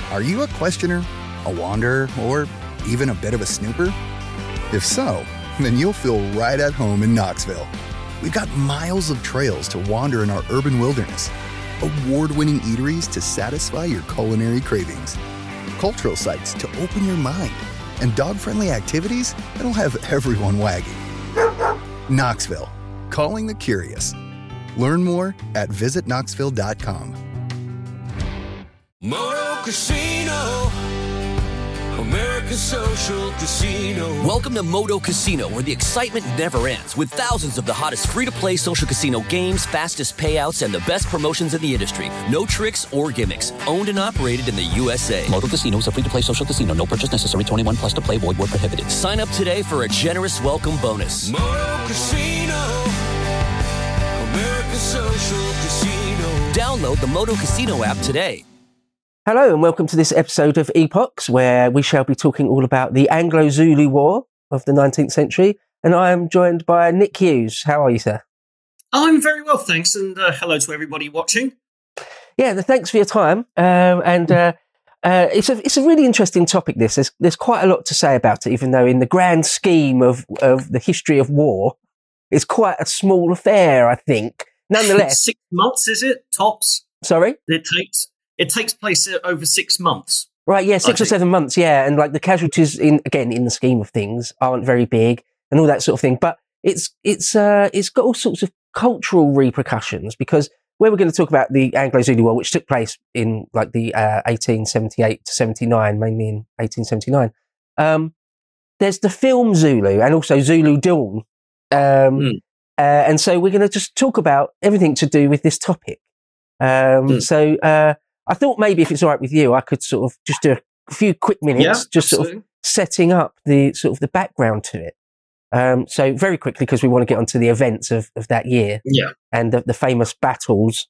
Are you a questioner, a wanderer, or even a bit of a snooper? If so, then you'll feel right at home in Knoxville. We've got miles of trails to wander in our urban wilderness, award-winning eateries to satisfy your culinary cravings, cultural sites to open your mind, and dog-friendly activities that'll have everyone wagging. Knoxville, calling the curious. Learn more at visitknoxville.com. Moto Casino, American Social Casino. Welcome to Moto Casino, where the excitement never ends, with thousands of the hottest free-to-play social casino games, fastest payouts, and the best promotions in the industry. No tricks or gimmicks. Owned and operated in the USA. Moto Casino is a free-to-play social casino. No purchase necessary. 21 plus to play. Void where prohibited. Sign up today for a generous welcome bonus. Moto Casino, American Social Casino. Download the Moto Casino app today. Hello and welcome to this episode of Epochs, where we shall be talking all about the Anglo-Zulu War of the 19th century. And I am joined by Nick Hughes. How are you, sir? I'm very well, thanks. And hello to everybody watching. Yeah, thanks for your time. It's a really interesting topic, this. There's quite a lot to say about it, even though in the grand scheme of the history of war, it's quite a small affair, I think. Nonetheless. 6 months, is it? Tops? Sorry? It takes place over 6 months. Right, yeah, 6 or 7 months, yeah. And like the casualties in the scheme of things aren't very big and all that sort of thing. But it's got all sorts of cultural repercussions, because where we're going to talk about the Anglo-Zulu War, which took place in like the 1878 to 79, mainly in 1879, there's the film Zulu and also Zulu Dawn. And so we're going to just talk about everything to do with this topic. So I thought maybe if it's all right with you, I could sort of just do a few quick minutes, just absolutely. sort of setting up the sort of the background to it. So very quickly, because we want to get onto the events of that year, and the famous battles.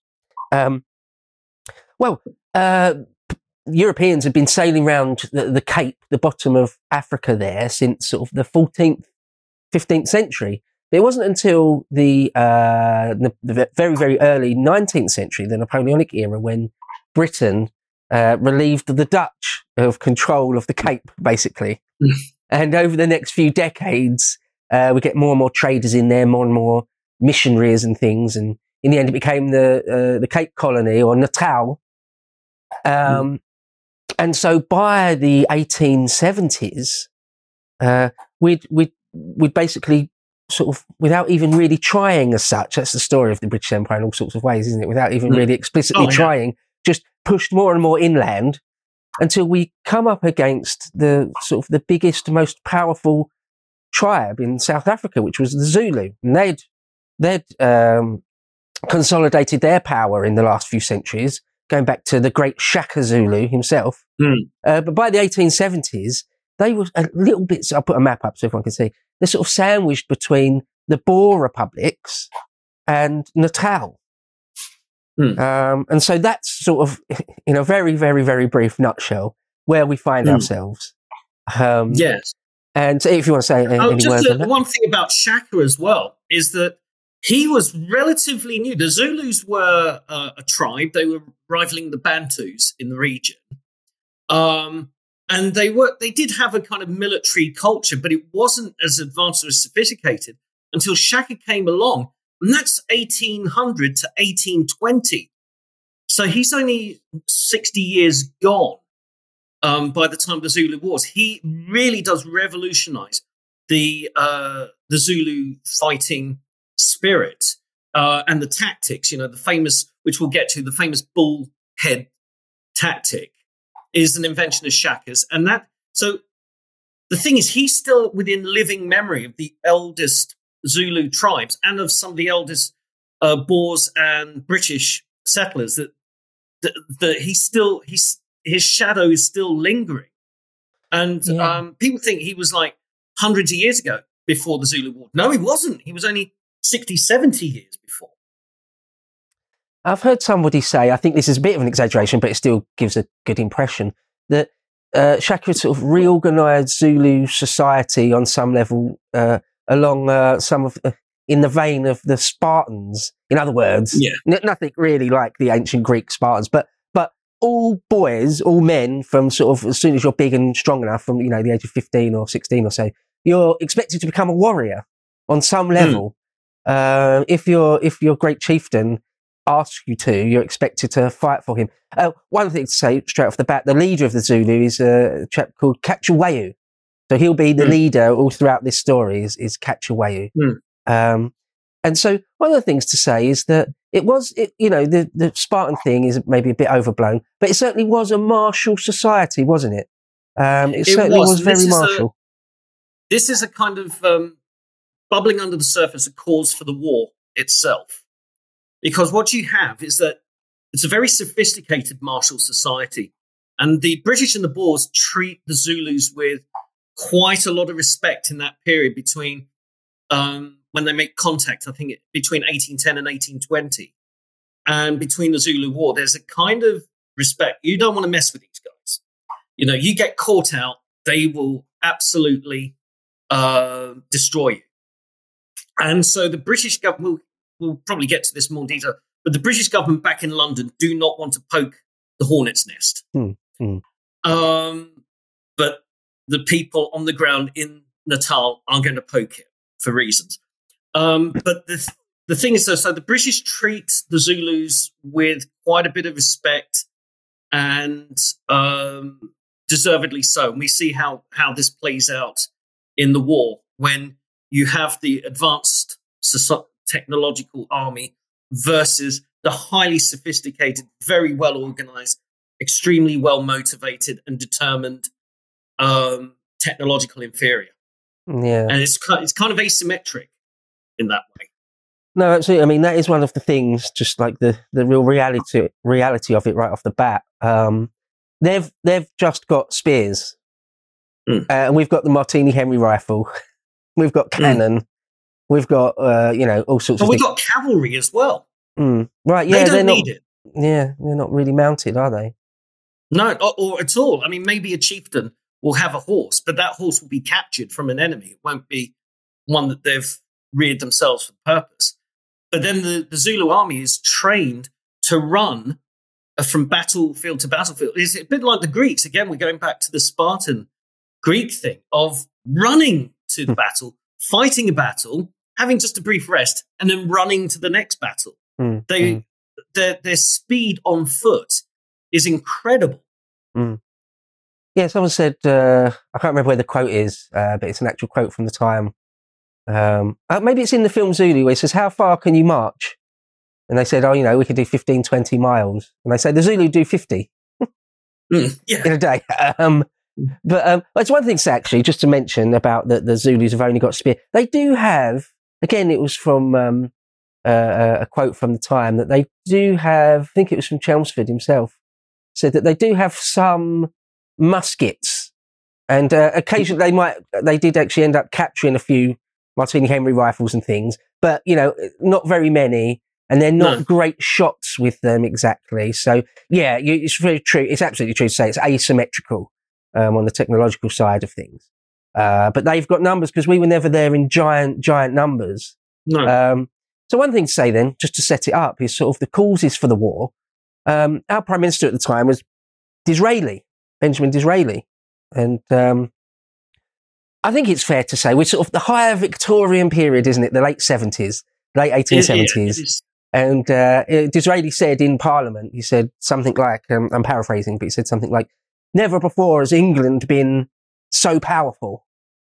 Europeans had been sailing around the Cape, the bottom of Africa there, since sort of the 14th, 15th century. But it wasn't until the very, very early 19th century, the Napoleonic era, when Britain relieved the Dutch of control of the Cape, basically. And over the next few decades, we get more and more traders in there, more and more missionaries and things. And in the end, it became the Cape Colony, or Natal. And so by the 1870s, we'd basically sort of, without even really trying as such, that's the story of the British Empire in all sorts of ways, isn't it? Without even really explicitly trying, just pushed more and more inland until we come up against the sort of the biggest, most powerful tribe in South Africa, which was the Zulu. And they'd consolidated their power in the last few centuries, going back to the great Shaka Zulu himself. But by the 1870s, they were a little bit, I'll put a map up so everyone can see, they're sort of sandwiched between the Boer republics and Natal. And so that's sort of, in a very, very, very brief nutshell, where we find ourselves. Yes. And so if you want to say any words on that. One thing about Shaka as well is that he was relatively new. The Zulus were a tribe. They were rivaling the Bantus in the region. And they did have a kind of military culture, but it wasn't as advanced or as sophisticated until Shaka came along. And that's 1800 to 1820. So he's only 60 years gone by the time of the Zulu Wars. He really does revolutionize the Zulu fighting spirit and the tactics. You know, the famous, which we'll get to, the famous bull head tactic is an invention of Shaka's. And so the thing is, he's still within living memory of the eldest Zulu tribes and of some of the eldest Boers and British settlers, that his shadow is still lingering. And people think he was like hundreds of years ago before the Zulu War. No, he wasn't. He was only 60, 70 years before. I've heard somebody say, I think this is a bit of an exaggeration, but it still gives a good impression, that Shaka had sort of reorganised Zulu society on some level along some of, in the vein of the Spartans. In other words, nothing really like the ancient Greek Spartans, but all boys, all men from sort of as soon as you're big and strong enough from, you know, the age of 15 or 16 or so, you're expected to become a warrior on some level. If your great chieftain asks you to, you're expected to fight for him. One thing to say straight off the bat, the leader of the Zulu is a chap called Cachuwayu. So he'll be the leader all throughout this story is Cachuwayu. And so one of the things to say is that the Spartan thing is maybe a bit overblown, but it certainly was a martial society, wasn't it? It certainly was very martial. This is a kind of bubbling under the surface, a cause for the war itself. Because what you have is that it's a very sophisticated martial society. And the British and the Boers treat the Zulus with quite a lot of respect in that period between when they make contact, I think between 1810 and 1820. And between the Zulu War, there's a kind of respect. You don't want to mess with these guys. You know, you get caught out, they will absolutely destroy you. And so the British government, we'll probably get to this in more detail, but the British government back in London do not want to poke the hornet's nest. But the people on the ground in Natal are going to poke it for reasons. But the thing is, so the British treat the Zulus with quite a bit of respect and deservedly so. And we see how this plays out in the war when you have the advanced technological army versus the highly sophisticated, very well organized, extremely well motivated and determined technological inferior. Yeah, and it's kind of asymmetric in that way. No, absolutely. I mean, that is one of the things, just like the real reality of it right off the bat. They've just got spears, and we've got the Martini Henry rifle, we've got cannon, we've got all sorts of. But we've got cavalry as well. Right? Yeah, they don't need it. Yeah, they're not really mounted, are they? No, or at all. I mean, maybe a chieftain will have a horse, but that horse will be captured from an enemy. It won't be one that they've reared themselves for the purpose. But then the Zulu army is trained to run from battlefield to battlefield. It's a bit like the Greeks. Again, we're going back to the Spartan Greek thing of running to the battle, fighting a battle, having just a brief rest, and then running to the next battle. Their speed on foot is incredible. Yeah, someone said, I can't remember where the quote is, but it's an actual quote from the time. Maybe it's in the film Zulu where it says, how far can you march? And they said, we could do 15, 20 miles. And they say, the Zulu do 50 in a day. But it's one thing to say, actually, just to mention about the Zulus have only got spear. They do have, again, it was from a quote from the time, that they do have, I think it was from Chelmsford himself, said that they do have some muskets. And occasionally they did actually end up capturing a few Martini Henry rifles and things, but, not very many. And they're not great shots with them exactly. So, yeah, it's very true. It's absolutely true to say it's asymmetrical on the technological side of things. But they've got numbers because we were never there in giant numbers. No. So one thing to say then, just to set it up, is sort of the causes for the war. Our Prime Minister at the time was Disraeli, Benjamin Disraeli. And I think it's fair to say we're sort of the higher Victorian period, isn't it? The late 70s, late 1870s. And Disraeli said in Parliament, he said something like, I'm paraphrasing, but he said something like, never before has England been so powerful.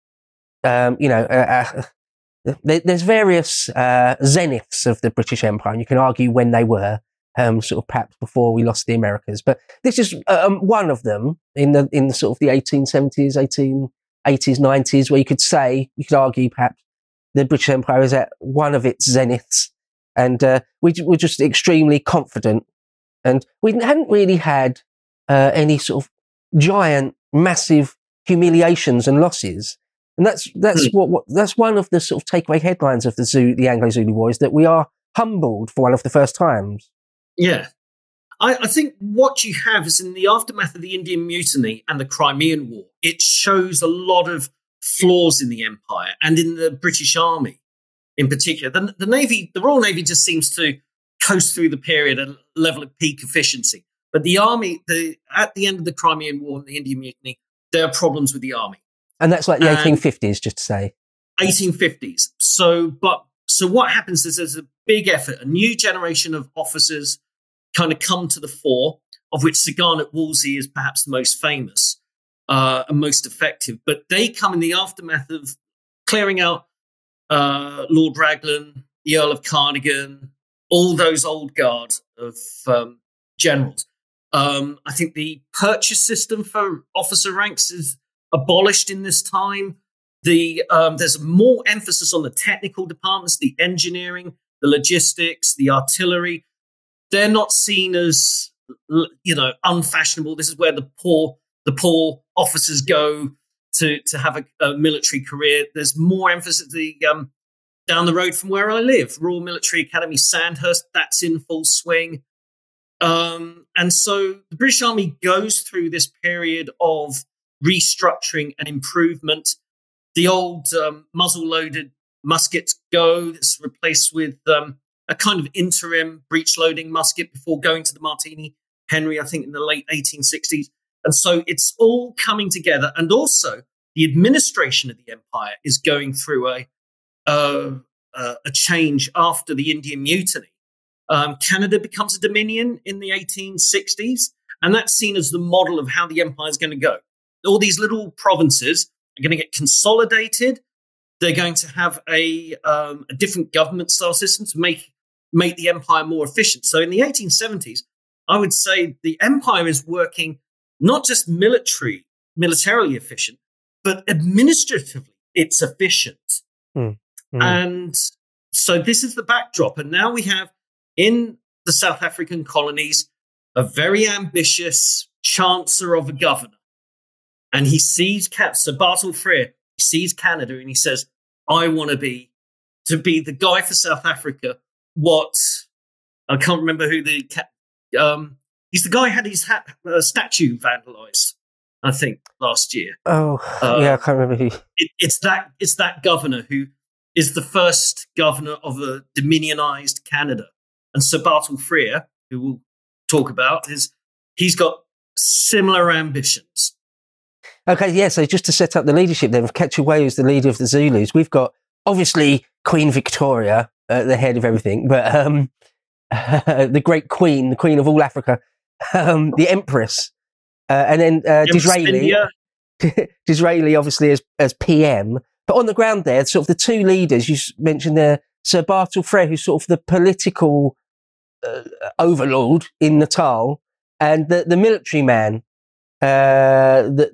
There's various zeniths of the British Empire, and you can argue when they were, sort of perhaps before we lost the Americas. But this is one of them in the sort of the 1870s, 1880s, 90s, where you could argue perhaps the British Empire is at one of its zeniths. And we were just extremely confident. And we hadn't really had any sort of giant, massive humiliations and losses. And that's one of the sort of takeaway headlines of the Anglo-Zulu War, is that we are humbled for one of the first times. Yeah. I think what you have is in the aftermath of the Indian Mutiny and the Crimean War, it shows a lot of flaws in the empire and in the British Army in particular. The Royal Navy just seems to coast through the period at a level of peak efficiency. But the army, at the end of the Crimean War and the Indian Mutiny, there are problems with the army. And that's like the 1850s, just to say. 1850s. So what happens is there's a big effort. A new generation of officers kind of come to the fore, of which Sir Garnet Wolseley is perhaps the most famous and most effective. But they come in the aftermath of clearing out Lord Raglan, the Earl of Cardigan, all those old guard of generals. I think the purchase system for officer ranks is abolished in this time. There's more emphasis on the technical departments, the engineering, the logistics, the artillery. They're not seen as, unfashionable. This is where the poor officers go to have a military career. There's more emphasis down the road from where I live, Royal Military Academy Sandhurst. That's in full swing. And so the British Army goes through this period of restructuring and improvement. The old muzzle-loaded muskets go. It's replaced with a kind of interim breech-loading musket before going to the Martini Henry, I think, in the late 1860s. And so it's all coming together. And also, the administration of the empire is going through a change after the Indian Mutiny. Canada becomes a dominion in the 1860s, and that's seen as the model of how the empire is going to go. All these little provinces are going to get consolidated. They're going to have a different government style system to make the empire more efficient. So in the 1870s, I would say the empire is working not just militarily efficient, but administratively it's efficient. And so this is the backdrop. And now we have in the South African colonies a very ambitious chancellor of a governor. And he sees Sir Bartle Frere, he sees Canada and he says, I want to be the guy for South Africa. I can't remember who he's the guy who had his statue vandalized, I think, last year. Oh, yeah, I can't remember who. It's that governor who is the first governor of a dominionized Canada. And Sir Bartle Frere, who we'll talk about, he's got similar ambitions. Okay, yeah, so just to set up the leadership then, Ketcheway is the leader of the Zulus. We've got, obviously, Queen Victoria at the head of everything, but the great queen, the queen of all Africa, the Empress, and then Disraeli. Disraeli, obviously, as PM. But on the ground there, sort of the two leaders, you mentioned there, Sir Bartle Frere, who's sort of the political overlord in Natal, and the military man, the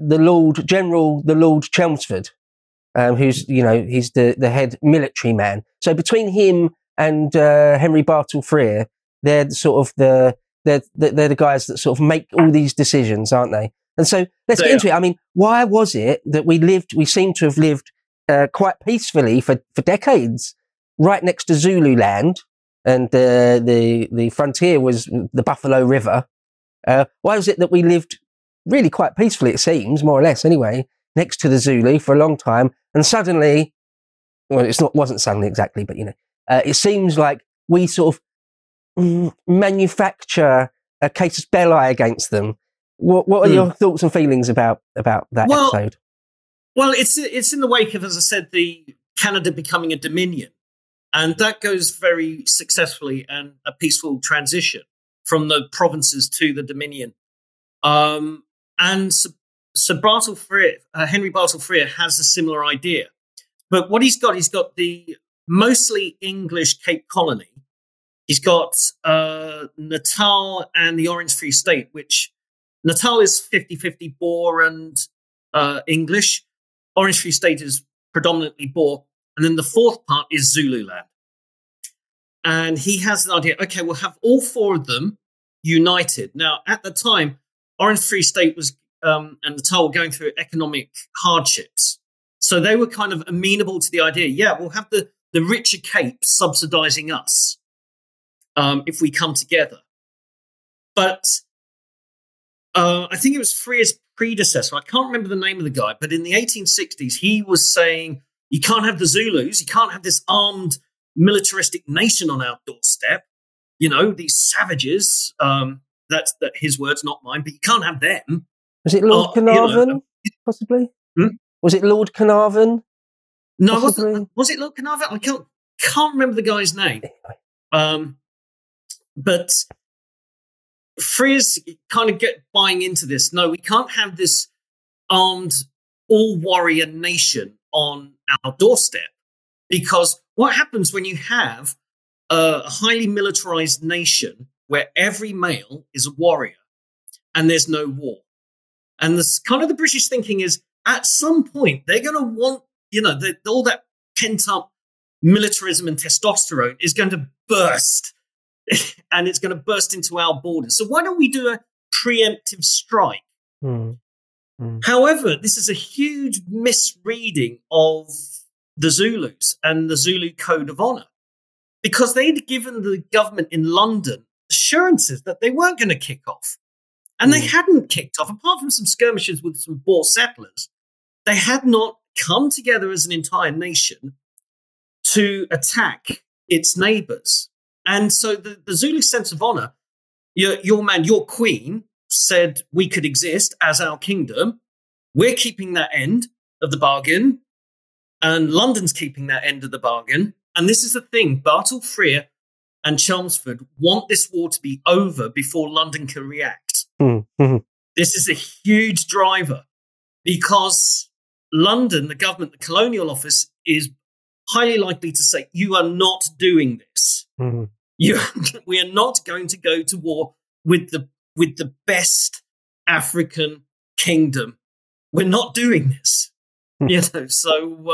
Lord Chelmsford, who's, he's the head military man. So between him and Henry Bartle Frere, they're sort of they're the guys that sort of make all these decisions, aren't they? And so let's get into it. I mean, why was it that we seem to have lived quite peacefully for decades right next to Zululand, and the frontier was the Buffalo River? Why was it that we lived really quite peacefully, it seems, more or less anyway, next to the Zulu for a long time, and suddenly, well, wasn't suddenly exactly, but it seems like we sort of manufacture a casus belli against them. What are your thoughts and feelings about that episode? Well, it's in the wake of, as I said, the Canada becoming a dominion, and that goes very successfully and a peaceful transition from the provinces to the dominion. And Sir Bartle Frere, Henry Bartle Frere, has a similar idea. But what he's got the mostly English Cape Colony. He's got Natal and the Orange Free State, which Natal is 50-50 Boer and English. Orange Free State is predominantly Boer. And then the fourth part is Zululand. And he has an idea, okay, we'll have all four of them united. Now, at the time, Orange Free State was and Natal were going through economic hardships. So they were kind of amenable to the idea, yeah, we'll have the richer Cape subsidizing us if we come together. But I think it was Frere's predecessor, I can't remember the name of the guy, but in the 1860s, he was saying, you can't have the Zulus, you can't have this armed militaristic nation on our doorstep. These savages, the that's his words, not mine. But you can't have them. Was it Lord Carnarvon, possibly? Was it Lord Carnarvon? No, possibly? Was it Lord Carnarvon? I can't remember the guy's name. But Frears kind of get buying into this. No, we can't have this armed all-warrior nation on our doorstep, because what happens when you have a highly militarized nation where every male is a warrior and there's no war? And this kind of the British thinking is, at some point, they're going to want, all that pent-up militarism and testosterone is going to burst, and it's going to burst into our borders. So why don't we do a preemptive strike? However, this is a huge misreading of the Zulus and the Zulu Code of Honor, because they'd given the government in London assurances that they weren't going to kick off. And they hadn't kicked off, apart from some skirmishes with some Boer settlers. They had not come together as an entire nation to attack its neighbours. And so the Zulu sense of honour, your queen said we could exist as our kingdom. We're keeping that end of the bargain, and London's keeping that end of the bargain. And this is the thing, Bartle Frere and Chelmsford want this war to be over before London can react. This is a huge driver, because London, the government, the Colonial Office, is highly likely to say, you are not doing this. We are not going to go to war with the best African kingdom. We're not doing this. Because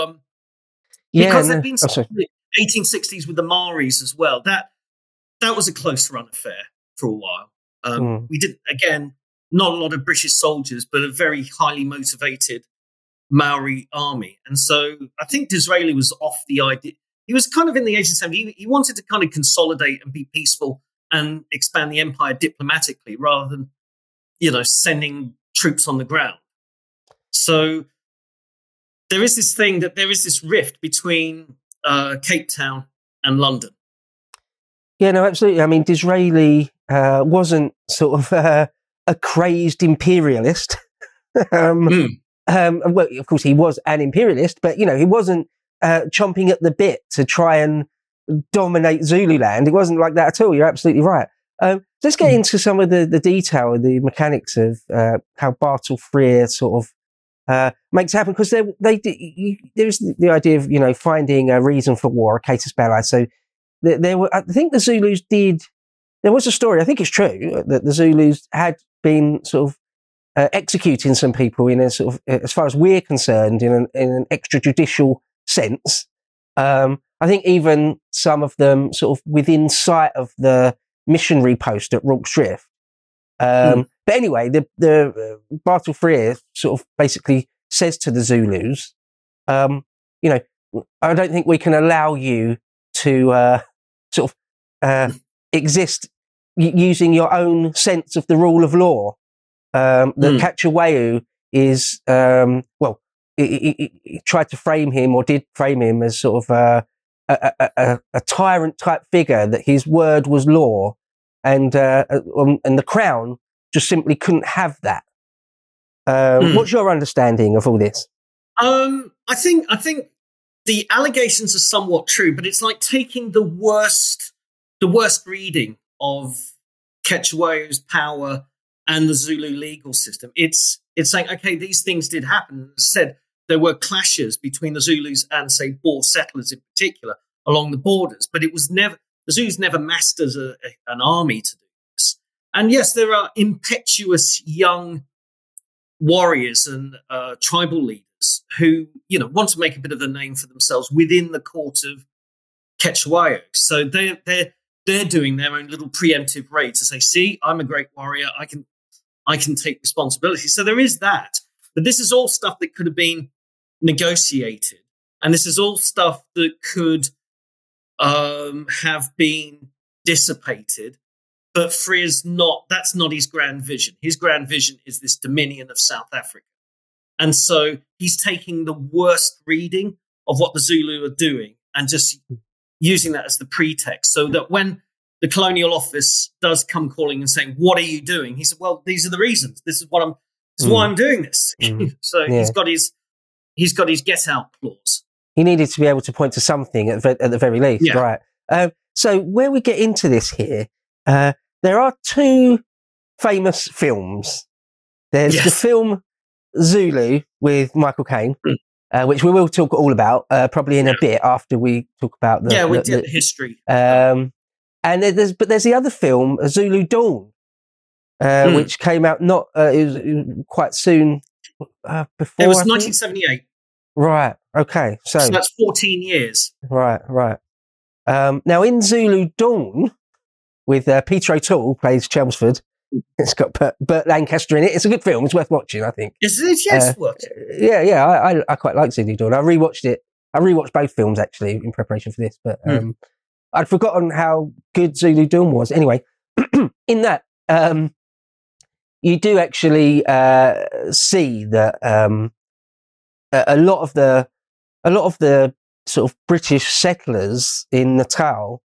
there've been some 1860s with the Maoris as well. That was a close run affair for a while. We did, again, not a lot of British soldiers, but a very highly motivated Maori army. And so I think Disraeli was off the idea. He was kind of in the 1870s. He wanted to kind of consolidate and be peaceful and expand the empire diplomatically rather than, sending troops on the ground. So there is this thing that there is this rift between Cape Town and London. Yeah, no, absolutely. I mean, Disraeli wasn't sort of a crazed imperialist. Well, of course, he was an imperialist, but, he wasn't chomping at the bit to try and dominate Zululand. It wasn't like that at all. You're absolutely right. Let's get into some of the detail and the mechanics of how Bartle Frere sort of makes it happen, because there's the idea of, finding a reason for war, a casus belli. So there were, I think the Zulus did, there was a story, I think it's true, that the Zulus had been sort of executing some people in a sort of, as far as we're concerned, in an extrajudicial sense. I think even some of them sort of within sight of the missionary post at Rorke's Drift. But anyway, the Bartle Frere sort of basically says to the Zulus, I don't think we can allow you to sort of exist using your own sense of the rule of law. The Cachuwayu is, he tried to frame him, or did frame him, as sort of a tyrant type figure, that his word was law, and the crown just simply couldn't have that. What's your understanding of all this? I think the allegations are somewhat true, but it's like taking the worst reading of Cachuwayu's power and the Zulu legal system. It's saying, okay, these things did happen. As I said, there were clashes between the Zulus and, say, Boer settlers in particular along the borders, but it was never, the Zulus never massed as an army to do this. And yes, there are impetuous young warriors and tribal leaders who, want to make a bit of a name for themselves within the court of Cachuwayu. So they're doing their own little preemptive raid to say, see, I'm a great warrior. I can take responsibility. So there is that. But this is all stuff that could have been negotiated. And this is all stuff that could have been dissipated. But Frere's that's not his grand vision. His grand vision is this dominion of South Africa. And so he's taking the worst reading of what the Zulu are doing and just using that as the pretext, so that when the Colonial Office does come calling and saying, "What are you doing?" He said, "Well, these are the reasons. This is why I'm doing this." So he's got his get out clause. He needed to be able to point to something at the very least, right? So where we get into this here, there are two famous films. There's the film Zulu with Michael Caine, which we will talk all about probably in a bit after we talk about the history. And there's the other film, Zulu Dawn, which came out it was quite soon before. It was 1978. Right. Okay. So that's 14 years. Right. Now in Zulu Dawn, with Peter O'Toole plays Chelmsford. It's got Burt Lancaster in it. It's a good film. It's worth watching, I think. Is it? Yes, worth it. Yeah. I quite like Zulu Dawn. I rewatched it. I rewatched both films actually in preparation for this, but I'd forgotten how good Zulu Dawn was. Anyway, in that you do actually see that a lot of the sort of British settlers in Natal.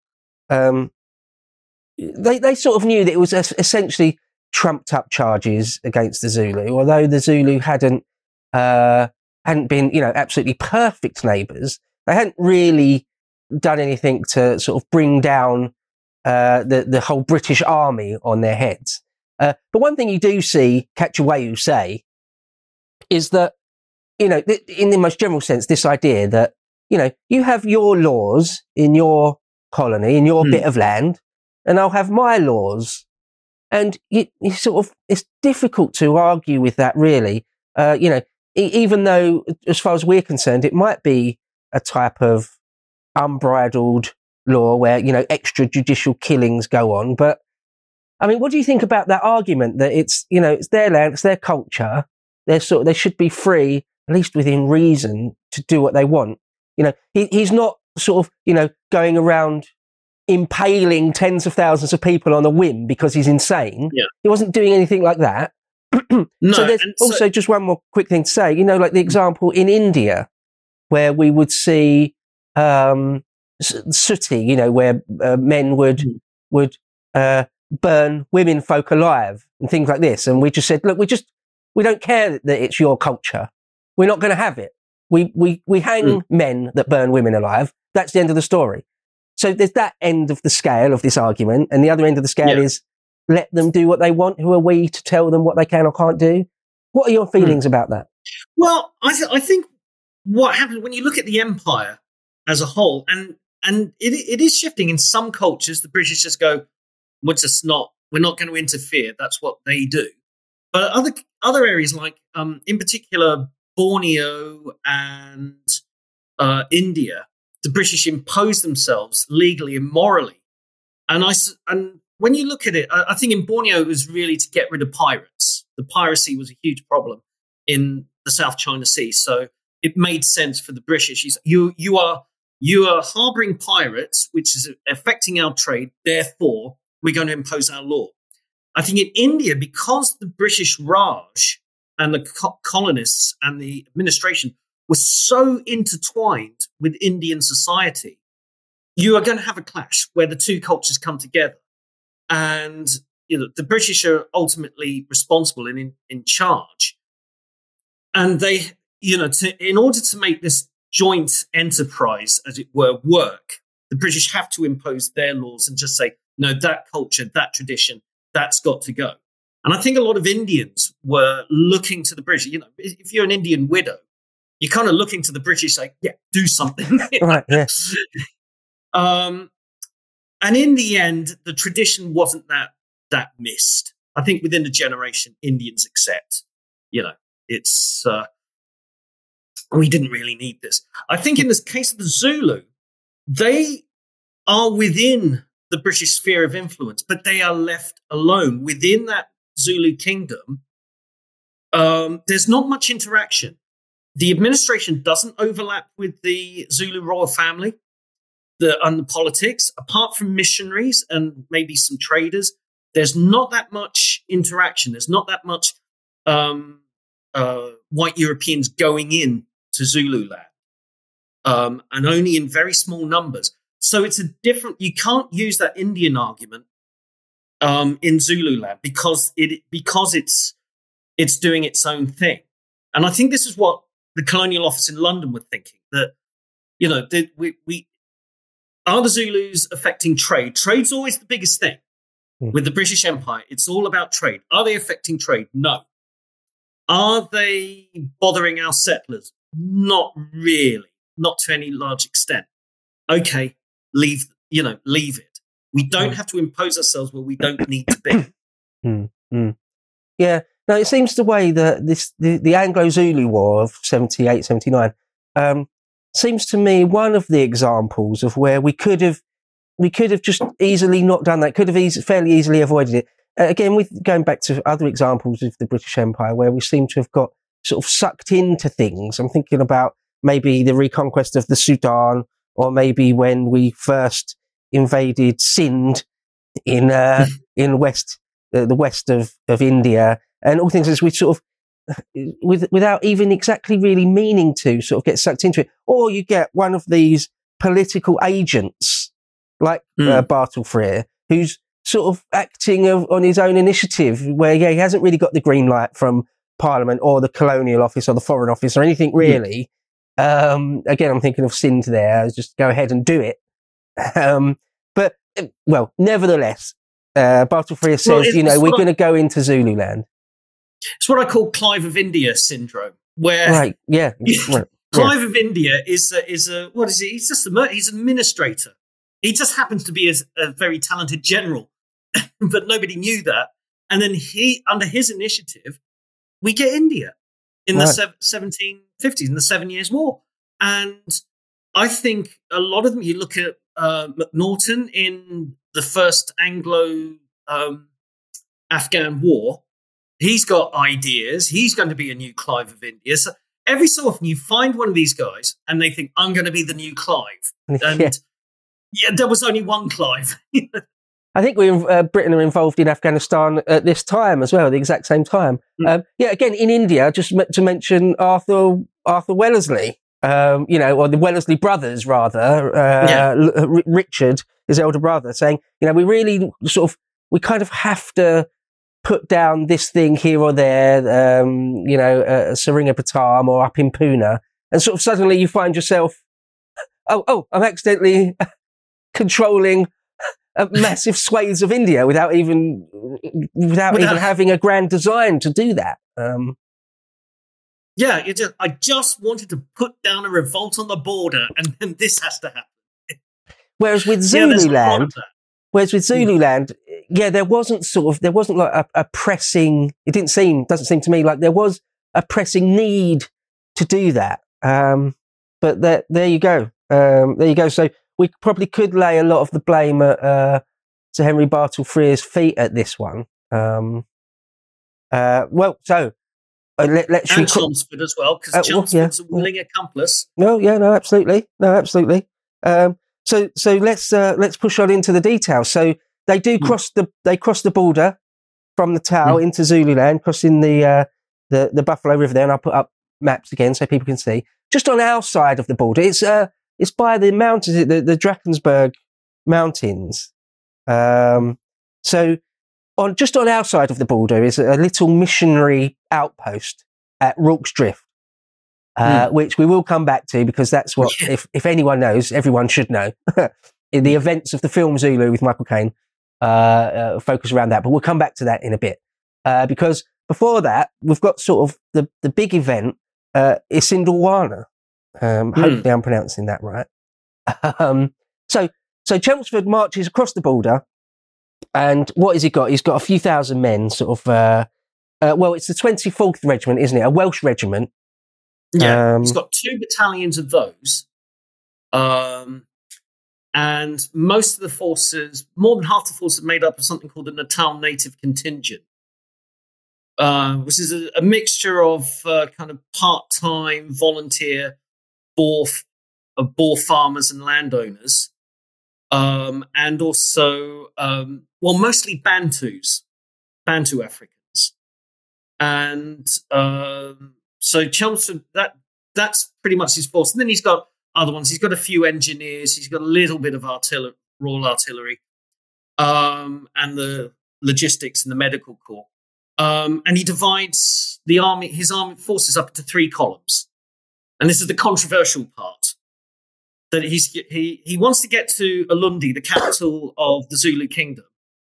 They sort of knew that it was essentially trumped up charges against the Zulu, although the Zulu hadn't been, absolutely perfect neighbours. They hadn't really done anything to sort of bring down the whole British army on their heads. But one thing you do see Kachuwayu say is that, in the most general sense, this idea that, you have your laws in your colony, in your bit of land, and I'll have my laws. And it's difficult to argue with that, really. Even though, as far as we're concerned, it might be a type of unbridled law where, extrajudicial killings go on. But, I mean, what do you think about that argument that it's their land, it's their culture. They should be free, at least within reason, to do what they want. He's not sort of, going around impaling tens of thousands of people on a whim because he's insane. Yeah. He wasn't doing anything like that. No, so there's also just one more quick thing to say, like the example in India where we would see sooty, where men would burn women folk alive and things like this. And we just said, look, we don't care that it's your culture. We're not going to have it. We hang men that burn women alive. That's the end of the story. So there's that end of the scale of this argument, and the other end of the scale is let them do what they want. Who are we to tell them what they can or can't do? What are your feelings about that? Well, I think what happened when you look at the empire as a whole, and it is shifting in some cultures. The British just go, we're not going to interfere. That's what they do. But other areas like, in particular, Borneo and India, the British imposed themselves legally and morally. And when you look at it, I think in Borneo it was really to get rid of pirates. The piracy was a huge problem in the South China Sea, so it made sense for the British. You are harboring pirates, which is affecting our trade. Therefore, we're going to impose our law. I think in India, because the British Raj and the colonists and the administration were so intertwined with Indian society, you are going to have a clash where the two cultures come together. And the British are ultimately responsible and in charge. And they, in order to make this joint enterprise, as it were, work, the British have to impose their laws and just say, no, that culture, that tradition, that's got to go. And I think a lot of Indians were looking to the British. If you're an Indian widow, you're kind of looking to the British like, yeah, do something. Right, yeah. And in the end, the tradition wasn't that missed. I think within a generation, Indians accept, it's, we didn't really need this. I think in this case of the Zulu, they are within the British sphere of influence, but they are left alone within that Zulu kingdom. There's not much interaction. The administration doesn't overlap with the Zulu royal family and the politics. Apart from missionaries and maybe some traders, there's not that much interaction. There's not that much white Europeans going in to Zululand, and only in very small numbers. So it's a different. You can't use that Indian argument in Zululand because it's doing its own thing. And I think this is what the Colonial Office in London were thinking, that, you know, we are the Zulus affecting trade? Trade's always the biggest thing. With the British Empire, it's all about trade. Are they affecting trade? No. Are they bothering our settlers? Not really. Not to any large extent. Okay, leave it. We don't have to impose ourselves where we don't need to be. Yeah. No, it seems the way that the Anglo-Zulu War of 78, 79 seems to me one of the examples of where we could have just easily not done that, could have fairly easily avoided it. Again, with going back to other examples of the British Empire where we seem to have got sort of sucked into things. I'm thinking about maybe the reconquest of the Sudan, or maybe when we first invaded Sindh in the west of India, and all things as we sort of, without even exactly really meaning to, sort of get sucked into it. Or you get one of these political agents like Bartle Frere, who's sort of acting on his own initiative, where he hasn't really got the green light from Parliament or the Colonial Office or the Foreign Office or anything really. Again, I'm thinking of Sindh there. Just go ahead and do it. But nevertheless, Bartle Frere says, we're going to go into Zululand. It's what I call Clive of India syndrome, where right, yeah, Clive of India is what is he? He's just he's an administrator. He just happens to be a very talented general, but nobody knew that. And then under his initiative, we get India in the 1750s, in the 7 Years' War. And I think a lot of them, you look at Macnaghten in the first Anglo-Afghan War, he's got ideas. He's going to be a new Clive of India. So every so often you find one of these guys and they think, I'm going to be the new Clive. And there was only one Clive. I think Britain are involved in Afghanistan at this time as well, at the exact same time. Again, in India, just to mention Arthur Wellesley, or the Wellesley brothers, rather, Richard, his elder brother, saying, we really we kind of have to put down this thing here or there, Seringapatam or up in Pune, and sort of suddenly you find yourself, I'm accidentally controlling massive swathes of India without even having a grand design to do that. I just wanted to put down a revolt on the border, and then this has to happen. Whereas with Zululand, there wasn't like a pressing. Doesn't seem to me like there was a pressing need to do that. But there you go. So we probably could lay a lot of the blame at Sir Henry Bartle Frere's feet at this one. And Chelmsford as well, because Chelmsford's a willing accomplice. Absolutely. So let's push on into the details. So they do cross the border from the Tau into Zululand, crossing the Buffalo River there, and I'll put up maps again so people can see. Just on our side of the border, it's by the mountains, the Drakensberg Mountains. So just on our side of the border is a little missionary outpost at Rorke's Drift, which we will come back to, because that's what, if anyone knows, everyone should know. In the events of the film Zulu with Michael Caine, focus around that. But we'll come back to that in a bit. Because before that, we've got sort of the big event, Isindlwana. Hopefully I'm pronouncing that right. So Chelmsford marches across the border, and what has he got? He's got a few thousand men, sort of, it's the 24th Regiment, isn't it? A Welsh regiment. Yeah, he's got 2 battalions of those. And most of the forces, more than half the forces, are made up of something called the Natal Native Contingent, which is a mixture of kind of part-time volunteer Boer farmers and landowners, and also, mostly Bantu Africans. And so Chelmsford, that's pretty much his force. And then he's got other ones. He's got a few engineers. He's got a little bit of Royal Artillery, and the logistics and the medical corps. And he divides his army forces up into 3 columns. And this is the controversial part. That he wants to get to Ulundi, the capital of the Zulu kingdom.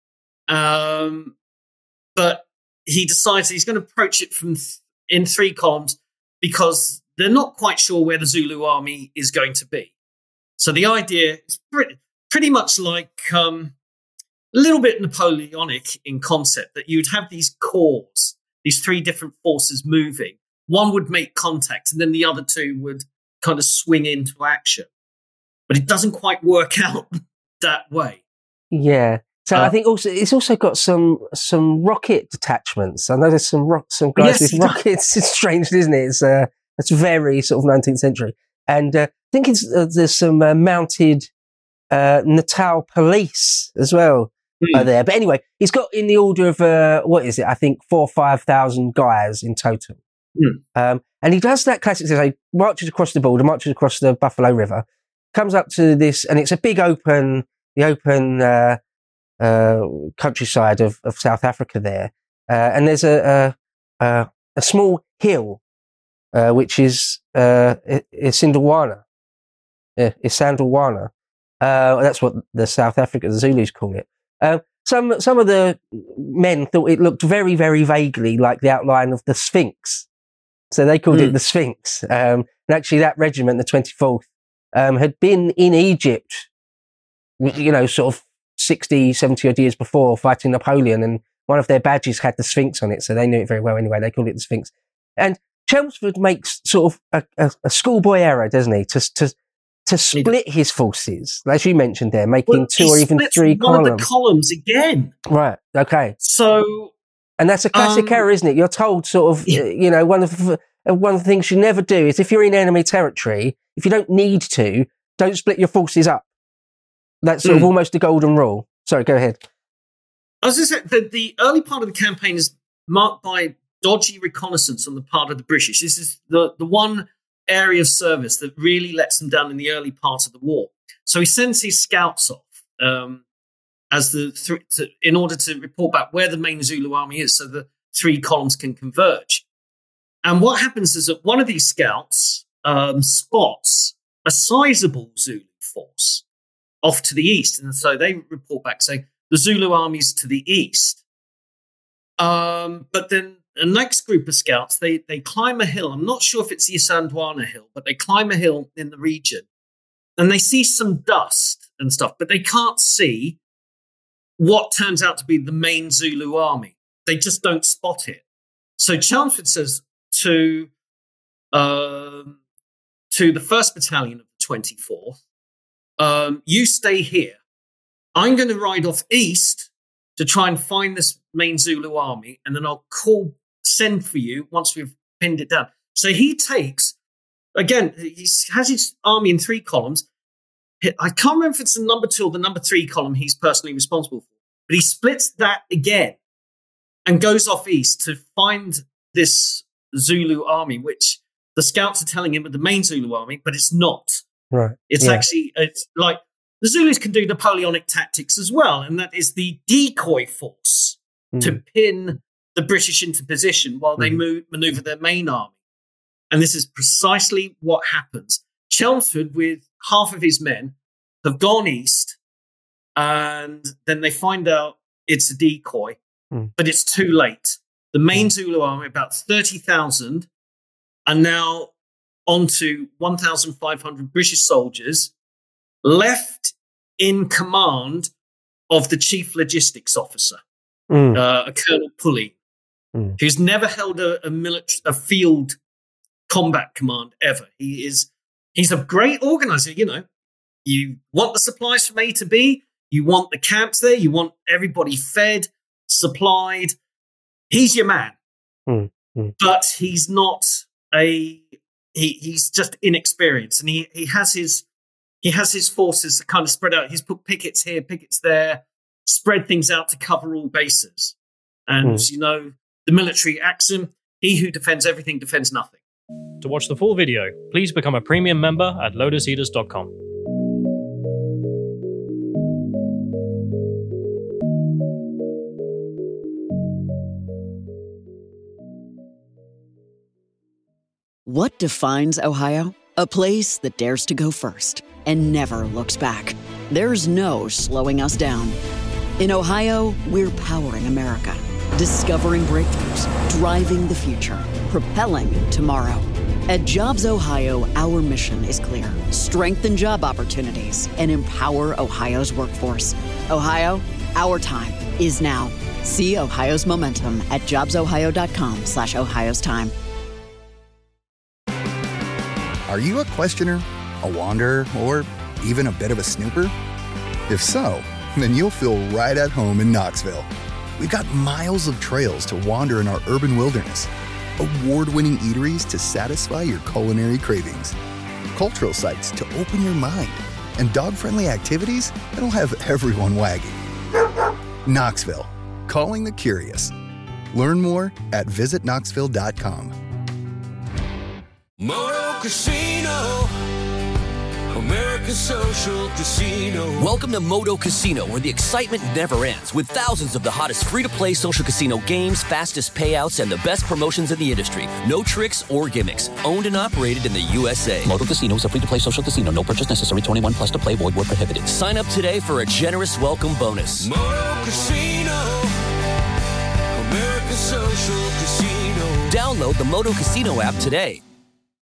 But he decides he's going to approach it in 3 columns because they're not quite sure where the Zulu army is going to be. So the idea is pretty much like a little bit Napoleonic in concept, that you'd have these corps, these 3 different forces moving. One would make contact and then the other 2 would kind of swing into action. But it doesn't quite work out that way. Yeah. So I think it's also got some rocket detachments. I know there's some guys with rockets. It's strange, isn't it? It's very sort of 19th century. And I think there's some mounted Natal police as well there. But anyway, he's got in the order of what is it? I think 4,000 or 5,000 guys in total. And he does that classic thing. He marches across the border, marches across the Buffalo River, comes up to this, and it's a big open countryside of South Africa there, and there's a small hill which is Isandlwana. Isandlwana. That's what the Zulus call it. Some of the men thought it looked very, very vaguely like the outline of the Sphinx, so they called it the Sphinx. And actually, that regiment, the 24th, had been in Egypt, sort of 60, 70 odd years before, fighting Napoleon, and one of their badges had the Sphinx on it, so they knew it very well anyway. They called it the Sphinx. And Chelmsford makes sort of a schoolboy error, doesn't he, to split his forces, as you mentioned there, making 2 or even 3 columns. One of the columns again. Right, okay. So... And that's a classic error, isn't it? You're told sort of, one of the things you never do is, if you're in enemy territory, if you don't need to, don't split your forces up. That's sort of almost the golden rule. Sorry, go ahead. I was just saying that the early part of the campaign is marked by dodgy reconnaissance on the part of the British. This is the one area of service that really lets them down in the early part of the war. So he sends his scouts off in order to report back where the main Zulu army is, so the 3 columns can converge. And what happens is that one of these scouts spots a sizable Zulu force off to the east. And so they report back saying the Zulu army's to the east. But then the next group of scouts, they climb a hill. I'm not sure if it's the Isandlwana hill, but they climb a hill in the region. And they see some dust and stuff, but they can't see what turns out to be the main Zulu army. They just don't spot it. So Chelmsford says to the 1st Battalion of the 24th, you stay here. I'm going to ride off east to try and find this main Zulu army, and then I'll send for you once we've pinned it down. So he takes, again, he has his army in 3 columns. I can't remember if it's the number 2 or the number 3 column he's personally responsible for, but he splits that again and goes off east to find this Zulu army, which the scouts are telling him are the main Zulu army, but it's not. Right. It's actually, it's like the Zulus can do Napoleonic tactics as well, and that is the decoy force to pin the British into position while they maneuver their main army. And this is precisely what happens. Chelmsford, with half of his men, have gone east, and then they find out it's a decoy, but it's too late. The main Zulu army, about 30,000, are now onto 1,500 British soldiers left in command of the chief logistics officer, a Colonel Pulley, who's never held a field combat command ever. He's a great organizer. You want the supplies from A to B, you want the camps there, you want everybody fed, supplied. He's your man, but he's not he's just inexperienced, and he has his forces kind of spread out. He's put pickets here, pickets there, spread things out to cover all bases. And the military axiom: he who defends everything defends nothing. To watch the full video, please become a premium member at lotuseaters.com. What defines Ohio? A place that dares to go first and never looks back. There's no slowing us down. In Ohio, we're powering America, discovering breakthroughs, driving the future, propelling tomorrow. At Jobs Ohio, our mission is clear: strengthen job opportunities and empower Ohio's workforce. Ohio, our time is now. See Ohio's momentum at jobsohio.com/Ohio's time. Are you a questioner, a wanderer, or even a bit of a snooper? If so, then you'll feel right at home in Knoxville. We've got miles of trails to wander in our urban wilderness, award-winning eateries to satisfy your culinary cravings, cultural sites to open your mind, and dog-friendly activities that'll have everyone wagging. Knoxville, calling the curious. Learn more at visitknoxville.com. Moto Casino, America's social casino. Welcome to Moto Casino, where the excitement never ends, with thousands of the hottest free-to-play social casino games, fastest payouts, and the best promotions in the industry. No tricks or gimmicks. Owned and operated in the USA. Moto Casino is a free-to-play social casino. No purchase necessary. 21 plus to play. Void where prohibited. Sign up today for a generous welcome bonus. Moto Casino, America's social casino. Download the Moto Casino app today.